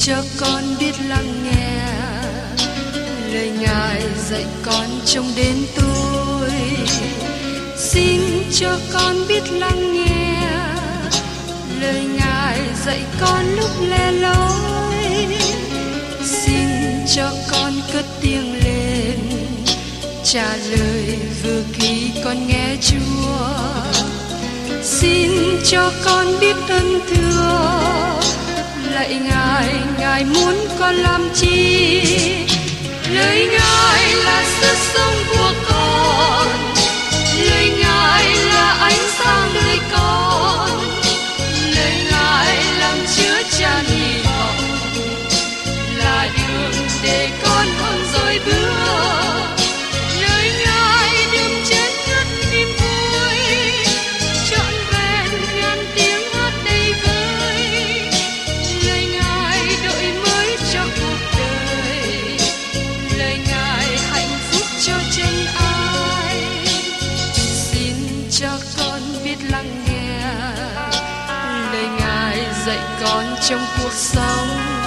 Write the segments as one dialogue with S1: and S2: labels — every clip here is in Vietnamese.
S1: cho con biết lắng nghe lời Ngài dạy con trong đến tôi. Xin cho con biết lắng nghe lời Ngài dạy con lúc lẻ loi. Xin cho con cất tiếng lên trả lời vừa khi con nghe Chúa. Xin cho con biết ơn thưa lạy Ngài, Ngài muốn con làm chi? Lời Ngài là sức sống của con, lời Ngài là ánh sáng đời con, lời Ngài làm chứa chan hy vọng, là đường để con không dối bước. Lời Ngài đừng chết ngất niềm vui, trọn vẹn ngàn tiếng hát đầy vơi. Lời Ngài đổi mới cho cuộc đời, lời Ngài hạnh phúc cho chân ai. Xin cho con biết lắng nghe lời Ngài dạy con trong cuộc sống.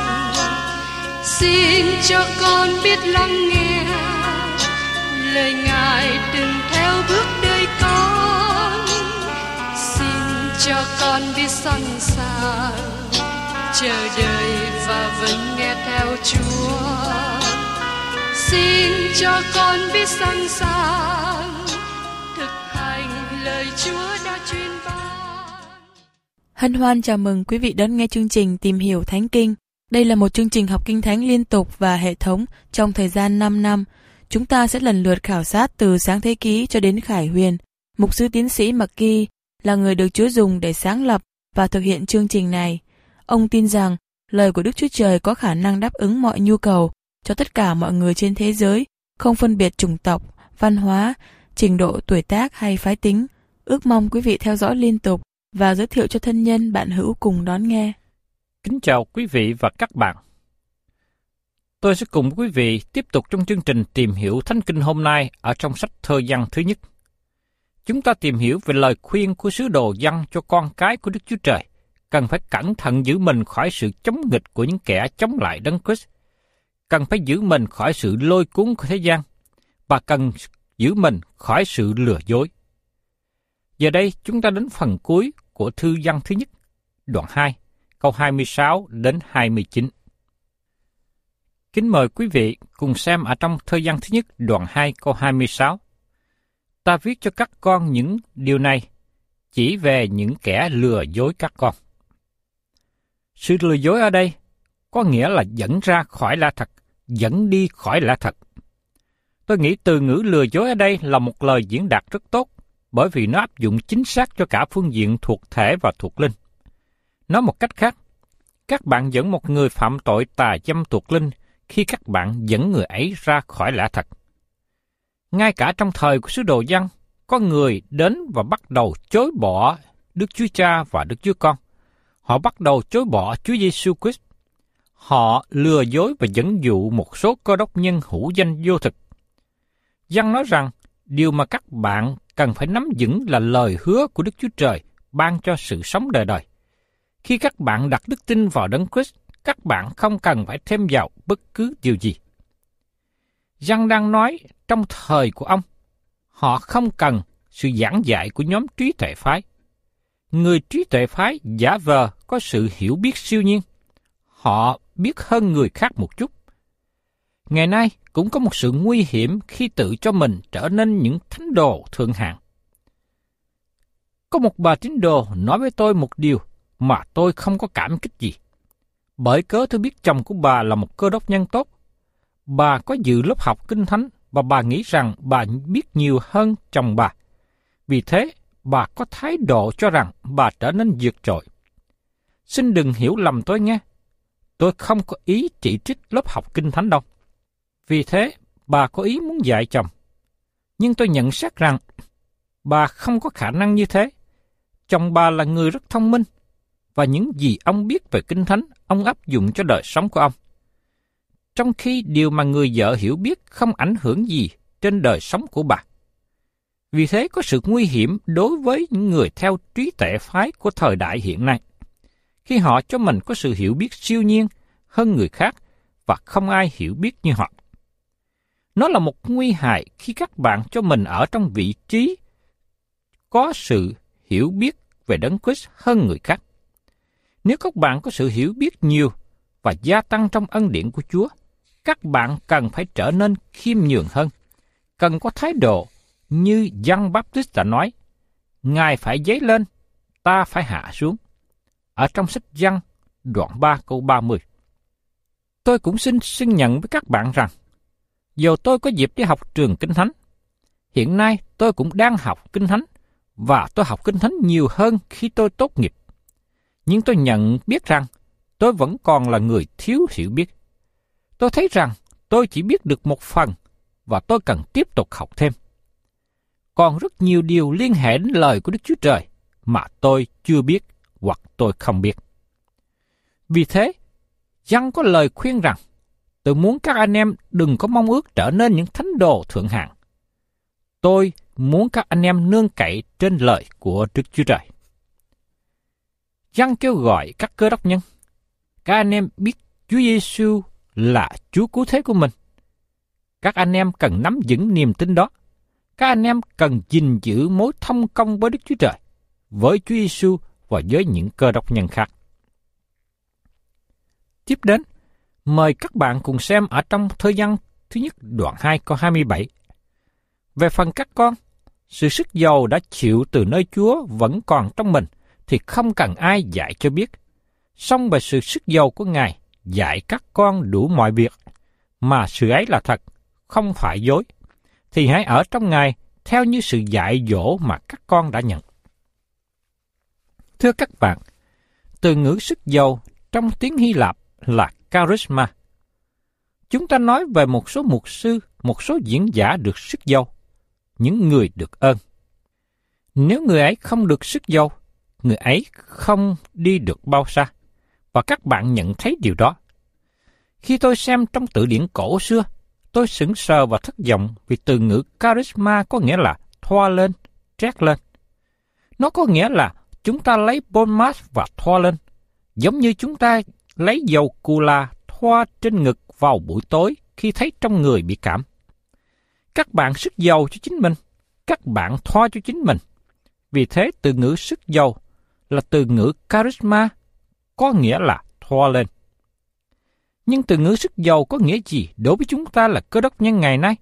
S1: Xin cho con biết lắng nghe lời Ngài từng theo bước đời con. Xin cho con biết sẵn sàng chờ đợi và vẫn nghe theo Chúa. Xin cho con biết sẵn sàng thực hành lời Chúa đã truyền ban.
S2: Hân hoan chào mừng quý vị đón nghe chương trình Tìm hiểu Thánh Kinh. Đây là một chương trình học Kinh Thánh liên tục và hệ thống trong thời gian 5 năm. Chúng ta sẽ lần lượt khảo sát từ Sáng Thế Ký cho đến Khải Huyền. Mục sư tiến sĩ McGee là người được Chúa dùng để sáng lập và thực hiện chương trình này. Ông tin rằng lời của Đức Chúa Trời có khả năng đáp ứng mọi nhu cầu cho tất cả mọi người trên thế giới, không phân biệt chủng tộc, văn hóa, trình độ tuổi tác hay phái tính. Ước mong quý vị theo dõi liên tục và giới thiệu cho thân nhân bạn hữu cùng đón nghe.
S3: Kính chào quý vị và các bạn. Tôi sẽ cùng quý vị tiếp tục trong chương trình Tìm hiểu Thánh Kinh hôm nay ở trong sách Thơ Văn thứ nhất. Chúng ta tìm hiểu về lời khuyên của sứ đồ Giăng cho con cái của Đức Chúa Trời, cần phải cẩn thận giữ mình khỏi sự chống nghịch của những kẻ chống lại Đấng Christ, cần phải giữ mình khỏi sự lôi cuốn của thế gian, và cần giữ mình khỏi sự lừa dối. Giờ đây chúng ta đến phần cuối của thư Giăng thứ nhất, đoạn 2, câu 26 đến 29. Kính mời quý vị cùng xem ở trong Thơ Văn thứ nhất, đoạn 2, câu 26. Ta viết cho các con những điều này, chỉ về những kẻ lừa dối các con. Sự lừa dối ở đây có nghĩa là dẫn ra khỏi lẽ thật, dẫn đi khỏi lẽ thật. Tôi nghĩ từ ngữ lừa dối ở đây là một lời diễn đạt rất tốt, bởi vì nó áp dụng chính xác cho cả phương diện thuộc thể và thuộc linh. Nói một cách khác, các bạn dẫn một người phạm tội tà dâm thuộc linh khi các bạn dẫn người ấy ra khỏi lẽ thật. Ngay cả trong thời của sứ đồ Giăng, có người đến và bắt đầu chối bỏ Đức Chúa Cha và Đức Chúa Con. Họ bắt đầu chối bỏ Chúa Giêsu Christ. Họ lừa dối và dẫn dụ một số cơ đốc nhân hữu danh vô thực. Giăng nói rằng, điều mà các bạn cần phải nắm vững là lời hứa của Đức Chúa Trời ban cho sự sống đời đời. Khi các bạn đặt đức tin vào Đấng Christ, các bạn không cần phải thêm vào bất cứ điều gì. Giăng đang nói trong thời của ông, họ không cần sự giảng dạy của nhóm trí tuệ phái. Người trí tuệ phái giả vờ có sự hiểu biết siêu nhiên. Họ biết hơn người khác một chút. Ngày nay cũng có một sự nguy hiểm khi tự cho mình trở nên những thánh đồ thượng hạng. Có một bà tín đồ nói với tôi một điều mà tôi không có cảm kích gì. Bởi cớ tôi biết chồng của bà là một cơ đốc nhân tốt. Bà có dự lớp học kinh thánh và bà nghĩ rằng bà biết nhiều hơn chồng bà. Vì thế, bà có thái độ cho rằng bà trở nên vượt trội. Xin đừng hiểu lầm tôi nhé. Tôi không có ý chỉ trích lớp học kinh thánh đâu. Vì thế, bà có ý muốn dạy chồng. Nhưng tôi nhận xét rằng bà không có khả năng như thế. Chồng bà là người rất thông minh, và những gì ông biết về kinh thánh, ông áp dụng cho đời sống của ông. Trong khi điều mà người vợ hiểu biết không ảnh hưởng gì trên đời sống của bà. Vì thế có sự nguy hiểm đối với những người theo trí tuệ phái của thời đại hiện nay. Khi họ cho mình có sự hiểu biết siêu nhiên, hơn người khác và không ai hiểu biết như họ. Nó là một nguy hại khi các bạn cho mình ở trong vị trí có sự hiểu biết về Đấng Christ hơn người khác. Nếu các bạn có sự hiểu biết nhiều và gia tăng trong ân điển của Chúa, các bạn cần phải trở nên khiêm nhường hơn, cần có thái độ như Giăng Baptist đã nói, Ngài phải dấy lên, ta phải hạ xuống. Ở trong sách Giăng, đoạn 3 câu 30. Tôi cũng xin xưng nhận với các bạn rằng, dù tôi có dịp đi học trường Kinh Thánh, hiện nay tôi cũng đang học Kinh Thánh, và tôi học Kinh Thánh nhiều hơn khi tôi tốt nghiệp. Nhưng tôi nhận biết rằng tôi vẫn còn là người thiếu hiểu biết. Tôi thấy rằng tôi chỉ biết được một phần và tôi cần tiếp tục học thêm. Còn rất nhiều điều liên hệ đến lời của Đức Chúa Trời mà tôi chưa biết hoặc tôi không biết. Vì thế, Giăng có lời khuyên rằng, tôi muốn các anh em đừng có mong ước trở nên những thánh đồ thượng hạng. Tôi muốn các anh em nương cậy trên lời của Đức Chúa Trời. Giăng kêu gọi các cơ đốc nhân, các anh em biết Chúa Giêsu là Chúa cứu thế của mình. Các anh em cần nắm vững niềm tin đó. Các anh em cần gìn giữ mối thông công với Đức Chúa Trời, với Chúa Giêsu và với những cơ đốc nhân khác. Tiếp đến, mời các bạn cùng xem ở trong Thơ Giăng thứ nhất đoạn 2 câu 27. Về phần các con, sự sức giàu đã chịu từ nơi Chúa vẫn còn trong mình, thì không cần ai dạy cho biết. Song về sự sức giàu của Ngài, dạy các con đủ mọi việc, mà sự ấy là thật, không phải dối. Thì hãy ở trong Ngài theo như sự dạy dỗ mà các con đã nhận. Thưa các bạn, từ ngữ sức giàu trong tiếng Hy Lạp là charisma. Chúng ta nói về một số mục sư, một số diễn giả được sức giàu, những người được ơn. Nếu người ấy không được sức giàu, người ấy không đi được bao xa, và các bạn nhận thấy điều đó. Khi tôi xem trong từ điển cổ xưa, tôi sững sờ và thất vọng vì từ ngữ charisma có nghĩa là thoa lên, trét lên. Nó có nghĩa là chúng ta lấy bôn mát và thoa lên, giống như chúng ta lấy dầu cù là thoa trên ngực vào buổi tối khi thấy trong người bị cảm. Các bạn sức giàu cho chính mình, các bạn thoa cho chính mình. Vì thế từ ngữ sức giàu là từ ngữ charisma, có nghĩa là thoa lên. Nhưng từ ngữ sức giàu có nghĩa gì đối với chúng ta là cơ đốc nhân ngày nay?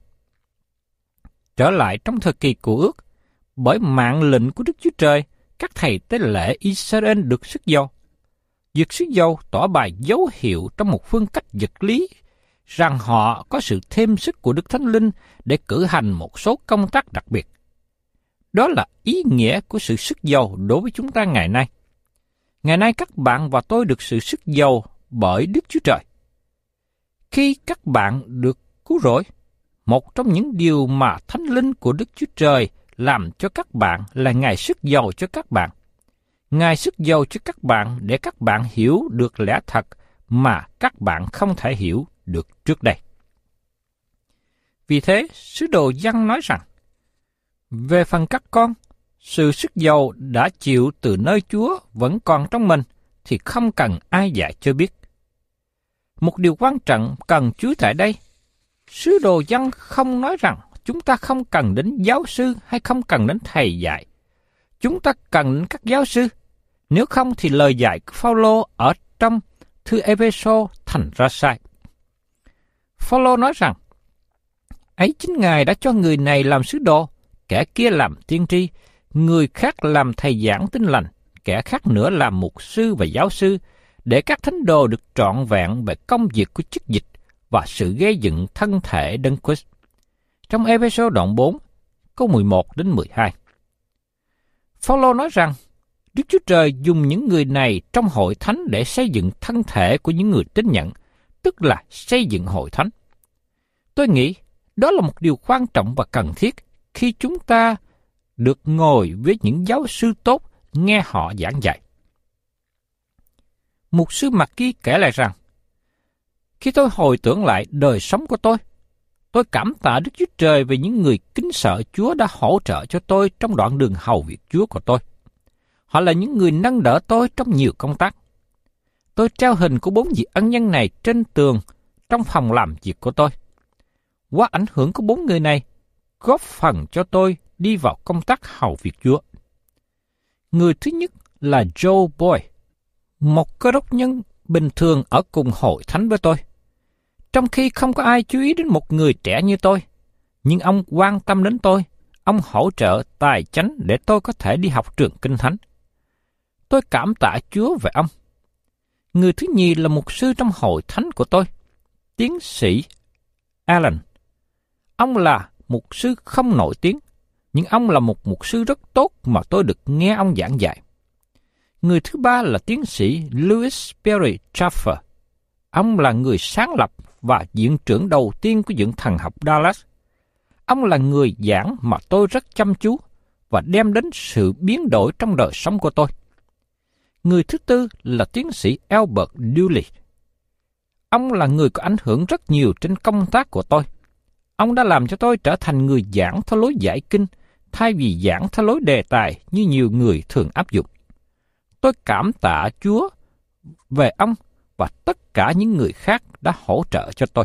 S3: Trở lại trong thời kỳ Cựu Ước, bởi mạng lệnh của Đức Chúa Trời, các thầy tế lễ Israel được sức giàu. Việc sức giàu tỏ bài dấu hiệu trong một phương cách vật lý rằng họ có sự thêm sức của Đức Thánh Linh để cử hành một số công tác đặc biệt. Đó là ý nghĩa của sự sức giàu đối với chúng ta ngày nay. Ngày nay các bạn và tôi được sự sức giàu bởi Đức Chúa Trời. Khi các bạn được cứu rỗi, một trong những điều mà Thánh Linh của Đức Chúa Trời làm cho các bạn là Ngài sức giàu cho các bạn. Ngài sức giàu cho các bạn để các bạn hiểu được lẽ thật mà các bạn không thể hiểu được trước đây. Vì thế, sứ đồ Giăng nói rằng, về phần các con, sự sức giàu đã chịu từ nơi Chúa vẫn còn trong mình, thì không cần ai dạy cho biết. Một điều quan trọng cần chú ý tại đây, sứ đồ Giăng không nói rằng chúng ta không cần đến giáo sư hay không cần đến thầy dạy. Chúng ta cần đến các giáo sư. Nếu không thì lời dạy của Phao-lô ở trong thư Ê-phê-sô thành ra sai. Phao-lô nói rằng, ấy chính Ngài đã cho người này làm sứ đồ, kẻ kia làm tiên tri, người khác làm thầy giảng tin lành, kẻ khác nữa làm mục sư và giáo sư, để các thánh đồ được trọn vẹn về công việc của chức dịch và sự gây dựng thân thể Đấng Christ. Trong Ê-phê-sô đoạn 4, câu 11 đến 12. Phao-lô nói rằng, Đức Chúa Trời dùng những người này trong hội thánh để xây dựng thân thể của những người tín nhận, tức là xây dựng hội thánh. Tôi nghĩ đó là một điều quan trọng và cần thiết khi chúng ta được ngồi với những giáo sư tốt nghe họ giảng dạy. Mục sư Mạc-ki kể lại rằng, khi tôi hồi tưởng lại đời sống của tôi cảm tạ Đức Chúa Trời về những người kính sợ Chúa đã hỗ trợ cho tôi trong đoạn đường hầu việc Chúa của tôi. Họ là những người nâng đỡ tôi trong nhiều công tác. Tôi treo hình của 4 vị ân nhân này trên tường trong phòng làm việc của tôi. Qua ảnh hưởng của 4 người này, góp phần cho tôi đi vào công tác hầu việc Chúa. Người thứ nhất là Joe Boyd, một cơ đốc nhân bình thường ở cùng hội thánh với tôi. Trong khi không có ai chú ý đến một người trẻ như tôi, nhưng ông quan tâm đến tôi, ông hỗ trợ tài chánh để tôi có thể đi học trường Kinh Thánh. Tôi cảm tạ Chúa về ông. Người thứ nhì là mục sư trong hội thánh của tôi, tiến sĩ Allen. Ông là mục sư không nổi tiếng, nhưng ông là một mục sư rất tốt mà tôi được nghe ông giảng dạy. Người thứ ba là tiến sĩ Louis Perry Chafer. Ông là người sáng lập và viện trưởng đầu tiên của viện thần học Dallas. Ông là người giảng mà tôi rất chăm chú và đem đến sự biến đổi trong đời sống của tôi. Người thứ tư là tiến sĩ Albert Dooley. Ông là người có ảnh hưởng rất nhiều trên công tác của tôi. Ông đã làm cho tôi trở thành người giảng theo lối giải kinh, thay vì giảng theo lối đề tài như nhiều người thường áp dụng. Tôi cảm tạ Chúa về ông và tất cả những người khác đã hỗ trợ cho tôi.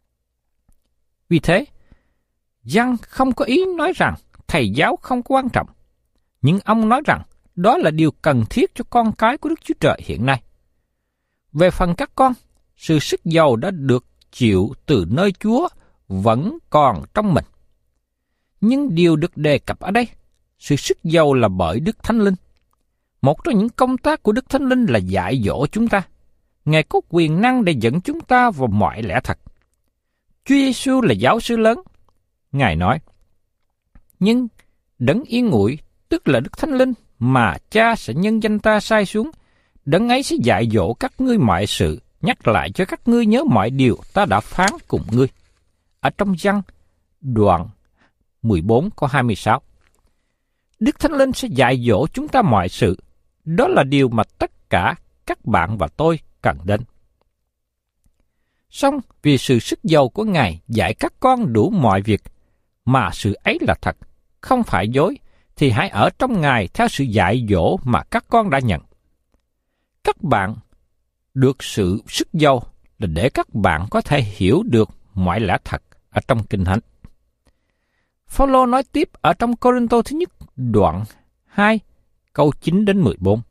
S3: Vì thế, Giăng không có ý nói rằng thầy giáo không có quan trọng, nhưng ông nói rằng đó là điều cần thiết cho con cái của Đức Chúa Trời hiện nay. Về phần các con, sự sức giàu đã được chịu từ nơi Chúa vẫn còn trong mình. Nhưng điều được đề cập ở đây, sự sức giàu là bởi Đức Thánh Linh. Một trong những công tác của Đức Thánh Linh là dạy dỗ chúng ta. Ngài có quyền năng để dẫn chúng ta vào mọi lẽ thật. Chúa Giêsu là giáo sư lớn. Ngài nói, nhưng Đấng Yên Ngụy, tức là Đức Thánh Linh, mà Cha sẽ nhân danh ta sai xuống, Đấng ấy sẽ dạy dỗ các ngươi mọi sự, nhắc lại cho các ngươi nhớ mọi điều ta đã phán cùng ngươi. Ở trong Giăng, đoạn 14 câu 26. Đức Thánh Linh sẽ dạy dỗ chúng ta mọi sự. Đó là điều mà tất cả các bạn và tôi cần đến. Song vì sự sức giàu của Ngài dạy các con đủ mọi việc, mà sự ấy là thật, không phải dối, thì hãy ở trong Ngài theo sự dạy dỗ mà các con đã nhận. Các bạn được sự sức giàu là để các bạn có thể hiểu được mọi lẽ thật ở trong Kinh Thánh. Phao-lô nói tiếp ở trong Cô-rinh-tô thứ nhất đoạn 2 câu 9 đến 14.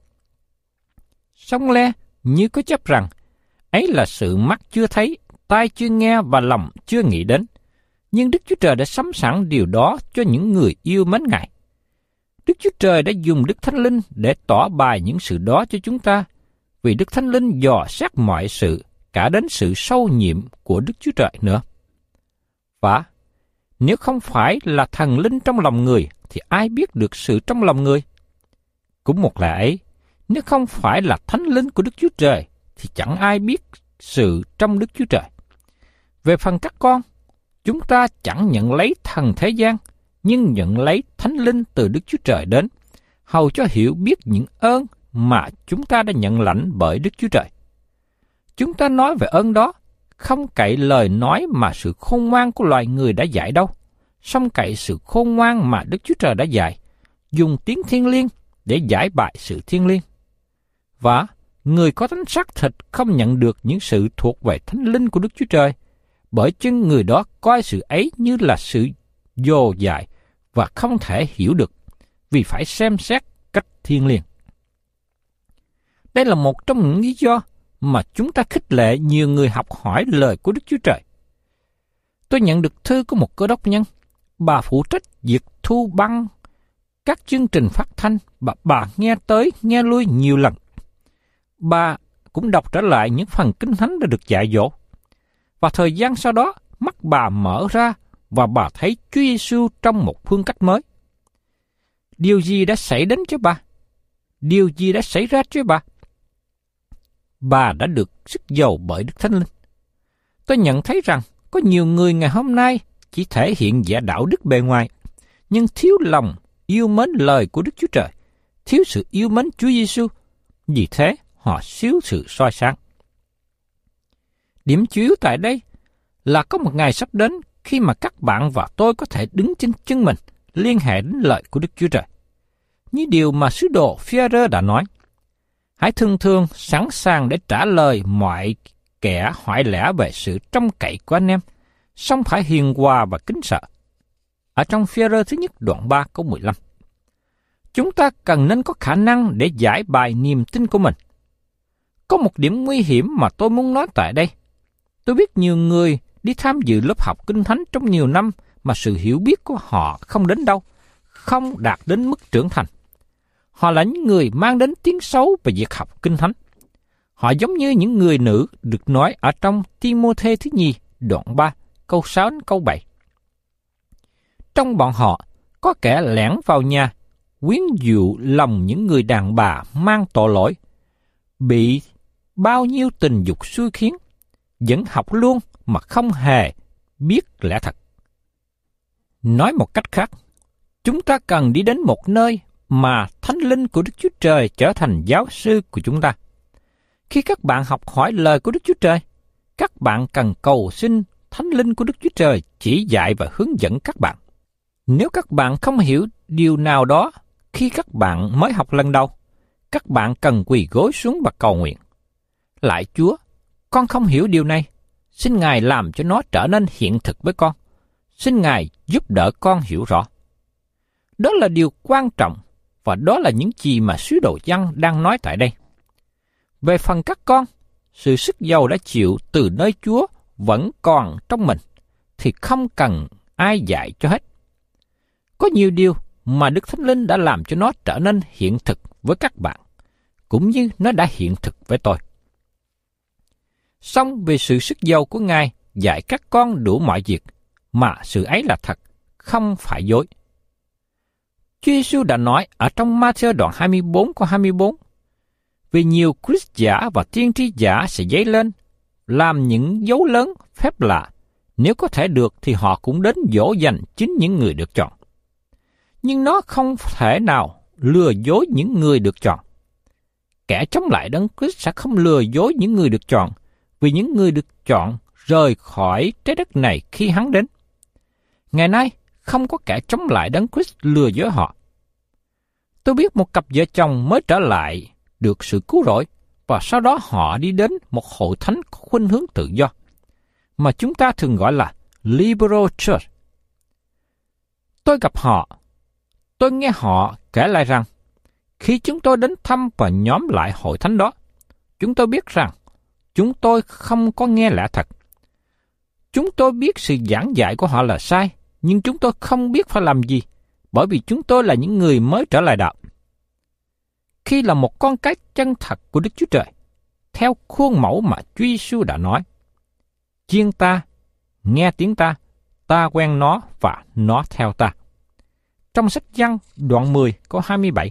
S3: Song le như có chấp rằng ấy là sự mắt chưa thấy, tai chưa nghe và lòng chưa nghĩ đến, nhưng Đức Chúa Trời đã sắm sẵn điều đó cho những người yêu mến Ngài. Đức Chúa Trời đã dùng Đức Thánh Linh để tỏ bày những sự đó cho chúng ta, vì Đức Thánh Linh dò xét mọi sự, cả đến sự sâu nhiệm của Đức Chúa Trời nữa. Và nếu không phải là thần linh trong lòng người, thì ai biết được sự trong lòng người? Cũng một lẽ ấy, nếu không phải là thánh linh của Đức Chúa Trời, thì chẳng ai biết sự trong Đức Chúa Trời. Về phần các con, chúng ta chẳng nhận lấy thần thế gian, nhưng nhận lấy thánh linh từ Đức Chúa Trời đến, hầu cho hiểu biết những ơn mà chúng ta đã nhận lãnh bởi Đức Chúa Trời. Chúng ta nói về ơn đó, không cậy lời nói mà sự khôn ngoan của loài người đã dạy đâu, song cậy sự khôn ngoan mà Đức Chúa Trời đã dạy, dùng tiếng thiên liêng để giải bày sự thiên liêng. Và người có tánh xác thịt không nhận được những sự thuộc về thánh linh của Đức Chúa Trời, bởi chân người đó coi sự ấy như là sự dồ dại và không thể hiểu được, vì phải xem xét cách thiên liêng. Đây là một trong những lý do mà chúng ta khích lệ nhiều người học hỏi lời của Đức Chúa Trời. Tôi nhận được thư của một cơ đốc nhân. Bà phụ trách việc thu băng các chương trình phát thanh và bà nghe tới nghe lui nhiều lần. Bà cũng đọc trở lại những phần Kinh Thánh đã được dạy dỗ. Và thời gian sau đó, mắt bà mở ra và bà thấy Chúa Giêsu trong một phương cách mới. Điều gì đã xảy đến cho bà? Điều gì đã xảy ra cho bà? Bà đã được sức giàu bởi Đức Thánh Linh. Tôi nhận thấy rằng có nhiều người ngày hôm nay chỉ thể hiện vẻ đạo đức bề ngoài, nhưng thiếu lòng yêu mến lời của Đức Chúa Trời, thiếu sự yêu mến Chúa Giêsu. Vì thế, họ thiếu sự soi sáng. Điểm chủ yếu tại đây là có một ngày sắp đến khi mà các bạn và tôi có thể đứng trên chân mình liên hệ đến lời của Đức Chúa Trời. Như điều mà sứ đồ Phi-e-rơ đã nói, Hãy thường thường sẵn sàng để trả lời mọi kẻ hỏi lẽ về sự trông cậy của anh em, song phải hiền hòa và kính sợ. Ở trong Phi-e-rơ thứ nhất đoạn 3 câu 15. Chúng ta cần nên có khả năng để giải bài niềm tin của mình. Có một điểm nguy hiểm mà tôi muốn nói tại đây. Tôi biết nhiều người đi tham dự lớp học Kinh Thánh trong nhiều năm mà sự hiểu biết của họ không đến đâu, không đạt đến mức trưởng thành. Họ là những người mang đến tiếng xấu về việc học Kinh Thánh. Họ giống như những người nữ được nói ở trong Ti-mô-thê thứ nhì đoạn 3 câu 6 đến câu 7. Trong bọn họ có kẻ lẻn vào nhà, quyến dụ lòng những người đàn bà mang tội lỗi, bị bao nhiêu tình dục xui khiến, vẫn học luôn mà không hề biết lẽ thật. Nói một cách khác, chúng ta cần đi đến một nơi mà Thánh Linh của Đức Chúa Trời trở thành giáo sư của chúng ta. Khi các bạn học hỏi lời của Đức Chúa Trời, các bạn cần cầu xin Thánh Linh của Đức Chúa Trời chỉ dạy và hướng dẫn các bạn. Nếu các bạn không hiểu điều nào đó khi các bạn mới học lần đầu, các bạn cần quỳ gối xuống và cầu nguyện. Lạy Chúa, con không hiểu điều này. Xin Ngài làm cho nó trở nên hiện thực với con. Xin Ngài giúp đỡ con hiểu rõ. Đó là điều quan trọng và đó là những gì mà sứ đồ Giăng đang nói tại đây. Về phần các con, sự sức giàu đã chịu từ nơi Chúa vẫn còn trong mình, thì không cần ai dạy cho hết. Có nhiều điều mà Đức Thánh Linh đã làm cho nó trở nên hiện thực với các bạn, cũng như nó đã hiện thực với tôi. Song về sự sức giàu của Ngài dạy các con đủ mọi việc, mà sự ấy là thật, không phải dối. Chúa Giêsu đã nói ở trong Ma-thi-ơ đoạn 24 câu 24, vì nhiều Christ giả và tiên tri giả sẽ dấy lên, làm những dấu lớn phép lạ, nếu có thể được thì họ cũng đến dỗ dành chính những người được chọn. Nhưng nó không thể nào lừa dối những người được chọn. Kẻ chống lại Đấng Christ sẽ không lừa dối những người được chọn, vì những người được chọn rời khỏi trái đất này khi Hắn đến. Ngày nay, không có kẻ chống lại Đấng Christ lừa dối họ. Tôi biết một cặp vợ chồng mới trở lại được sự cứu rỗi, và sau đó họ đi đến một hội thánh có khuynh hướng tự do, mà chúng ta thường gọi là Liberal Church. Tôi gặp họ, tôi nghe họ kể lại rằng, khi chúng tôi đến thăm và nhóm lại hội thánh đó, chúng tôi biết rằng chúng tôi không có nghe lẽ thật. Chúng tôi biết sự giảng dạy của họ là sai, nhưng chúng tôi không biết phải làm gì, bởi vì chúng tôi là những người mới trở lại đạo. Khi là một con cái chân thật của Đức Chúa Trời, theo khuôn mẫu mà Chúa Giêsu đã nói, chiên ta, nghe tiếng ta, ta quen nó và nó theo ta. Trong sách Giăng đoạn 10 câu 27.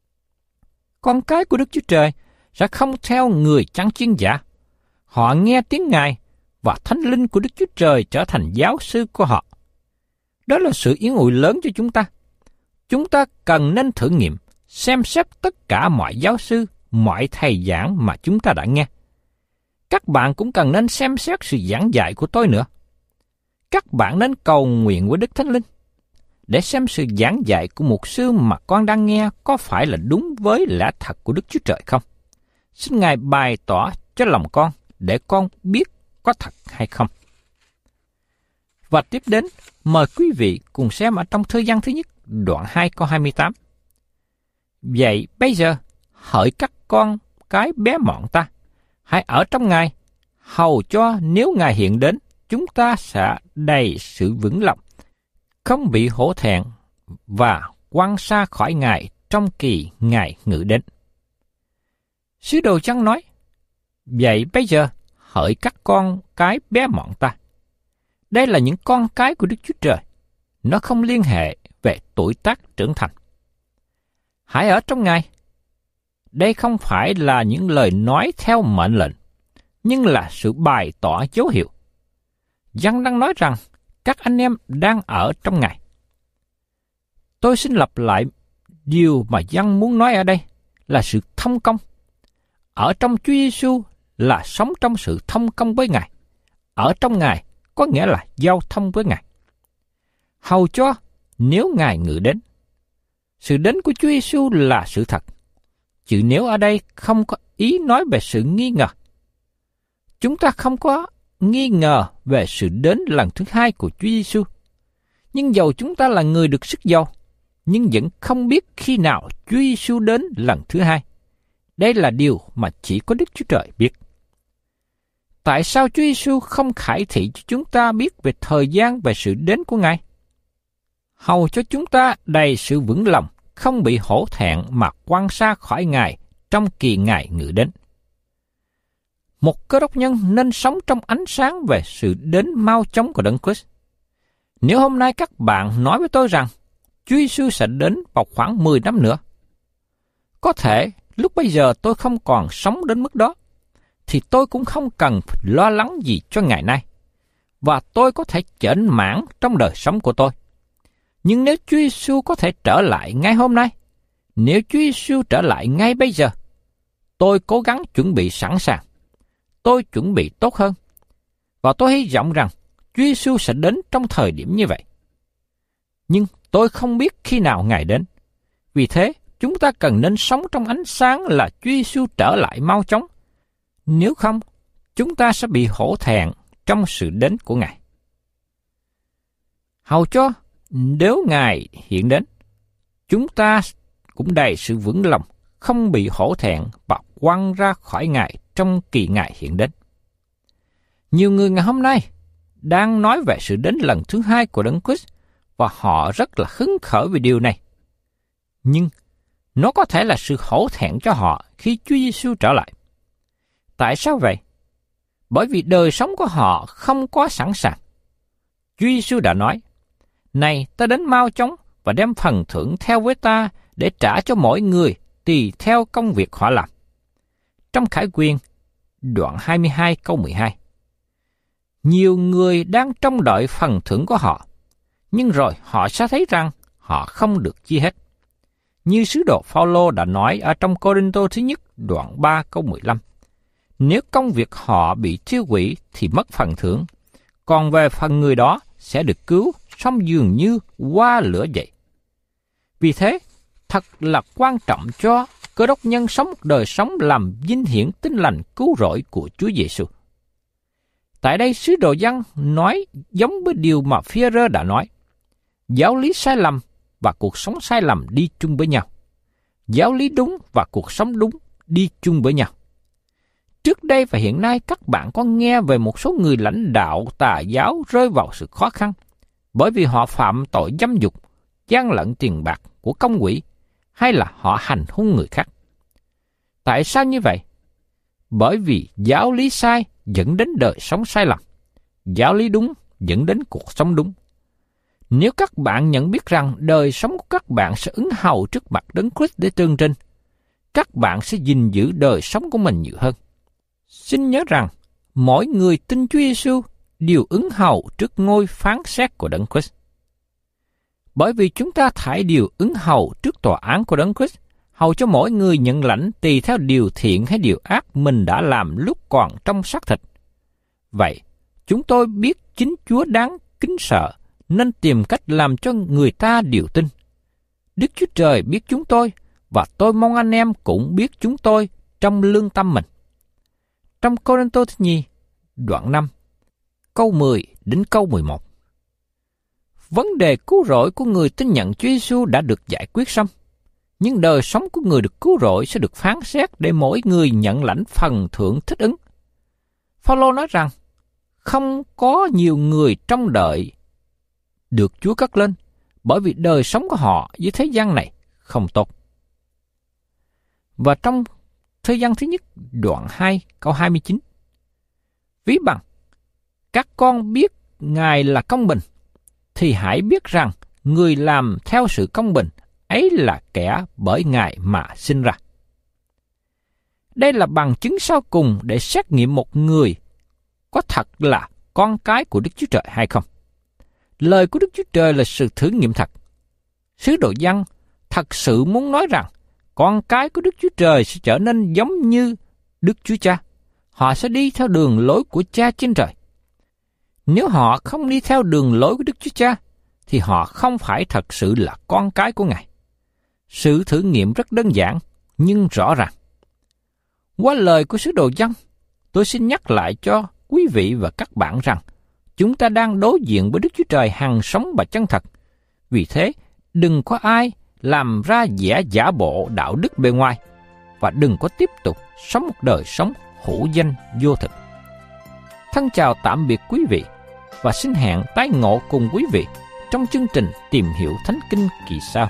S3: Con cái của Đức Chúa Trời sẽ không theo người chăn chiên giả. Họ nghe tiếng Ngài và Thánh Linh của Đức Chúa Trời trở thành giáo sư của họ. Đó là sự yên ủi lớn cho chúng ta. Chúng ta cần nên thử nghiệm, xem xét tất cả mọi giáo sư, mọi thầy giảng mà chúng ta đã nghe. Các bạn cũng cần nên xem xét sự giảng dạy của tôi nữa. Các bạn nên cầu nguyện với Đức Thánh Linh để xem sự giảng dạy của mục sư mà con đang nghe có phải là đúng với lẽ thật của Đức Chúa Trời không. Xin Ngài bày tỏ cho lòng con để con biết có thật hay không. Và tiếp đến, mời quý vị cùng xem ở trong Thơ Giăng thứ nhất, đoạn 2 câu 28. Vậy bây giờ, hỡi các con cái bé mọn ta, hãy ở trong Ngài, hầu cho nếu Ngài hiện đến, chúng ta sẽ đầy sự vững lòng, không bị hổ thẹn và quăng xa khỏi Ngài trong kỳ Ngài ngự đến. Sứ đồ Giăng nói, vậy bây giờ, hỡi các con cái bé mọn ta. Đây là những con cái của Đức Chúa Trời. Nó không liên hệ về tuổi tác trưởng thành. Hãy ở trong Ngài. Đây không phải là những lời nói theo mệnh lệnh, nhưng là sự bày tỏ dấu hiệu. Giăng đang nói rằng các anh em đang ở trong Ngài. Tôi xin lặp lại điều mà Giăng muốn nói ở đây là sự thông công. Ở trong Chúa Giêsu là sống trong sự thông công với Ngài. Ở trong Ngài có nghĩa là giao thông với Ngài. Hầu cho nếu Ngài ngự đến. Sự đến của Chúa Giêsu là sự thật. Chữ nếu ở đây không có ý nói về sự nghi ngờ. Chúng ta không có nghi ngờ về sự đến lần thứ hai của Chúa Giêsu. Nhưng dầu chúng ta là người được sức giàu, nhưng vẫn không biết khi nào Chúa Giêsu đến lần thứ hai. Đây là điều mà chỉ có Đức Chúa Trời biết. Tại sao Chúa Giêsu không khải thị cho chúng ta biết về thời gian, về sự đến của Ngài? Hầu cho chúng ta đầy sự vững lòng, không bị hổ thẹn mà quăng xa khỏi Ngài trong kỳ Ngài ngự đến. Một Cơ Đốc nhân nên sống trong ánh sáng về sự đến mau chóng của Đấng Christ. Nếu hôm nay các bạn nói với tôi rằng Chúa Giêsu sẽ đến vào khoảng 10 năm nữa, có thể lúc bây giờ tôi không còn sống đến mức đó, thì tôi cũng không cần lo lắng gì cho ngày nay, và tôi có thể chểnh mãn trong đời sống của tôi. Nhưng nếu Chúa Giêsu có thể trở lại ngay hôm nay, nếu Chúa Giêsu trở lại ngay bây giờ, tôi cố gắng chuẩn bị sẵn sàng. Tôi chuẩn bị tốt hơn. Và tôi hy vọng rằng Chúa Giêsu sẽ đến trong thời điểm như vậy. Nhưng tôi không biết khi nào Ngài đến. Vì thế, chúng ta cần nên sống trong ánh sáng là Chúa Giêsu trở lại mau chóng. Nếu không, chúng ta sẽ bị hổ thẹn trong sự đến của Ngài. Hầu cho nếu Ngài hiện đến, chúng ta cũng đầy sự vững lòng, không bị hổ thẹn và quăng ra khỏi Ngài trong kỳ Ngài hiện đến. Nhiều người ngày hôm nay đang nói về sự đến lần thứ hai của Đấng Christ và họ rất là hứng khởi về điều này. Nhưng nó có thể là sự hổ thẹn cho họ khi Chúa Giêsu trở lại. Tại sao vậy? Bởi vì đời sống của họ không có sẵn sàng. Chúa Giêsu đã nói, này ta đến mau chóng và đem phần thưởng theo với ta để trả cho mỗi người tùy theo công việc họ làm. Trong Khải Quyên, đoạn 22 câu 12. Nhiều người đang trông đợi phần thưởng của họ, nhưng rồi họ sẽ thấy rằng họ không được chi hết. Như sứ đồ Phao-lô đã nói ở trong Cô-rinh-tô thứ nhất đoạn 3 câu 15. Nếu công việc họ bị thiêu hủy thì mất phần thưởng, còn về phần người đó sẽ được cứu, sống dường như qua lửa vậy. Vì thế, thật là quan trọng cho Cơ Đốc nhân sống một đời sống làm vinh hiển tin lành cứu rỗi của Chúa Giêsu. Tại đây sứ đồ Giăng nói giống với điều mà Phi-e-rơ đã nói. Giáo lý sai lầm và cuộc sống sai lầm đi chung với nhau. Giáo lý đúng và cuộc sống đúng đi chung với nhau. Trước đây và hiện nay các bạn có nghe về một số người lãnh đạo tà giáo rơi vào sự khó khăn bởi vì họ phạm tội dâm dục, gian lận tiền bạc của công quỹ hay là họ hành hung người khác. Tại sao như vậy? Bởi vì giáo lý sai dẫn đến đời sống sai lầm. Giáo lý đúng dẫn đến cuộc sống đúng. Nếu các bạn nhận biết rằng đời sống của các bạn sẽ ứng hầu trước mặt Đấng Christ để tương trinh, các bạn sẽ gìn giữ đời sống của mình nhiều hơn. Xin nhớ rằng, mỗi người tin Chúa Giêsu đều ứng hầu trước ngôi phán xét của Đấng Christ. Bởi vì chúng ta thải đều ứng hầu trước tòa án của Đấng Christ, hầu cho mỗi người nhận lãnh tùy theo điều thiện hay điều ác mình đã làm lúc còn trong xác thịt. Vậy, chúng tôi biết chính Chúa đáng kính sợ, nên tìm cách làm cho người ta đều tin. Đức Chúa Trời biết chúng tôi, và tôi mong anh em cũng biết chúng tôi trong lương tâm mình. Trong Cô-rinh-tô thứ nhì, đoạn 5, câu 10 đến câu 11. Vấn đề cứu rỗi của người tin nhận Chúa Giêsu đã được giải quyết xong, nhưng đời sống của người được cứu rỗi sẽ được phán xét để mỗi người nhận lãnh phần thưởng thích ứng. Phao-lô nói rằng, không có nhiều người trông đợi được Chúa cất lên, bởi vì đời sống của họ dưới thế gian này không tốt. Và trong Thư Giăng thứ nhất, đoạn 2, câu 29. Ví bằng, các con biết Ngài là công bình, thì hãy biết rằng người làm theo sự công bình ấy là kẻ bởi Ngài mà sinh ra. Đây là bằng chứng sau cùng để xét nghiệm một người có thật là con cái của Đức Chúa Trời hay không. Lời của Đức Chúa Trời là sự thử nghiệm thật. Sứ đồ Giăng thật sự muốn nói rằng con cái của Đức Chúa Trời sẽ trở nên giống như Đức Chúa Cha. Họ sẽ đi theo đường lối của Cha trên trời. Nếu họ không đi theo đường lối của Đức Chúa Cha, thì họ không phải thật sự là con cái của Ngài. Sự thử nghiệm rất đơn giản, nhưng rõ ràng. Qua lời của sứ đồ Giăng, tôi xin nhắc lại cho quý vị và các bạn rằng chúng ta đang đối diện với Đức Chúa Trời hằng sống và chân thật. Vì thế, đừng có ai làm ra vẻ giả bộ đạo đức bề ngoài, và đừng có tiếp tục sống một đời sống hữu danh vô thực. Thân chào tạm biệt quý vị, và xin hẹn tái ngộ cùng quý vị trong chương trình Tìm Hiểu Thánh Kinh kỳ sau.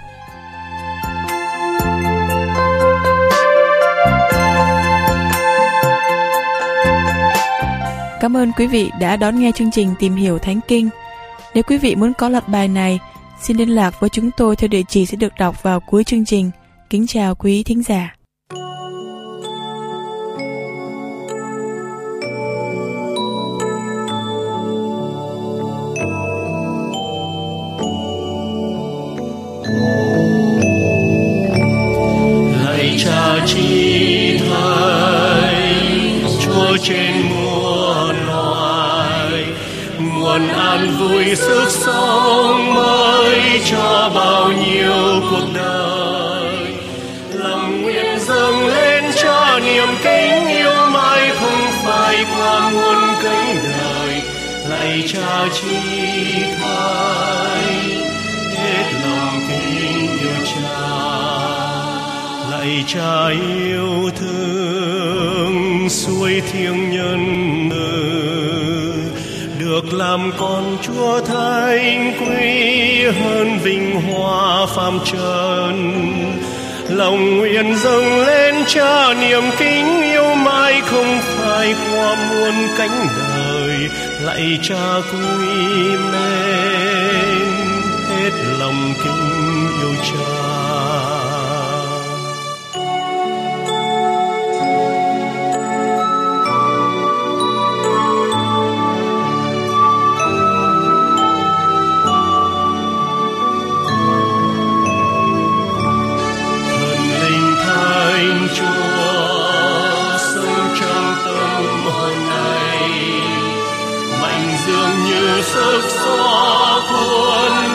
S2: Cảm ơn quý vị đã đón nghe chương trình Tìm Hiểu Thánh Kinh. Nếu quý vị muốn có loạt bài này, xin liên lạc với chúng tôi theo địa chỉ sẽ được đọc vào cuối chương trình. Kính chào quý thính giả.
S4: Lạy Cha Chí Thánh, Chúa trên muôn loài, nguồn an vui sức sống mới cho bao nhiêu cuộc đời. Lòng nguyện dâng lên cho niềm kính yêu mãi không phai qua muôn cánh đời. Lạy Cha Chí Thánh, hết lòng kính yêu Cha. Lạy Cha yêu thương suối thiêng nhân từ, được làm con Chúa Thánh quý hơn vinh hoa phàm trần. Lòng nguyện dâng lên Cha niềm kính yêu mãi không phai qua muôn cánh đời. Lạy Cha quý mến, hết lòng kính yêu Cha. Sức gió cuốn